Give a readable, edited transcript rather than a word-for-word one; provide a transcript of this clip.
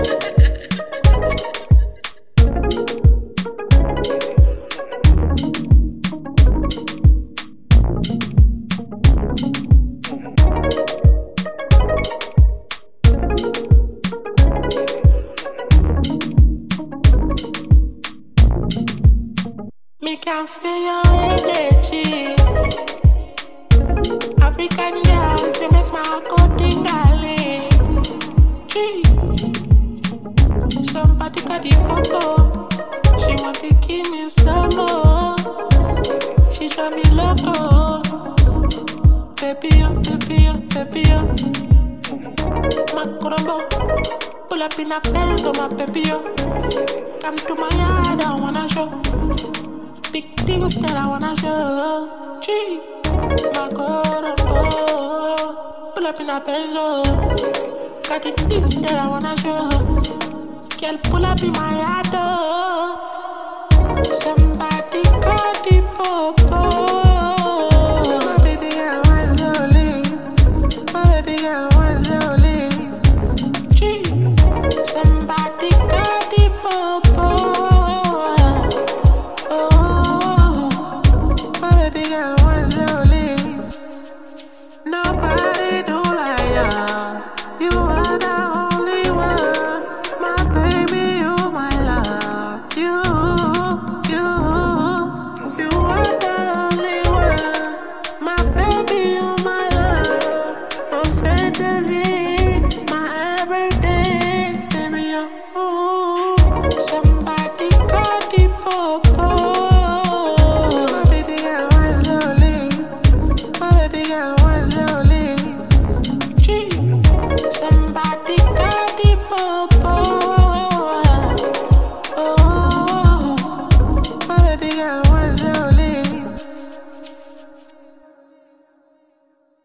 Me can feel your energy. African girl, you make my heart go tingling. Gee. Somebody got the popo. She want to give me slow mo. She drive me loco. Baby, oh, baby, oh, baby, oh. Makurumbo. Pull up in a Benz, oh my baby, oh. Come to my yard, I wanna show. Big things that I wanna show. Gee, my God, pull up in a Benzo. Got the things that I wanna show. Girl, pull up in my yard. Somebody got the popo. My baby girl wants only. My baby girl wants only. Gee, somebody got the popo. Nobody do like you. You are the only one. My baby, you my love. You are the only one. My baby, you my love. My fantasy, my everything. Baby, you.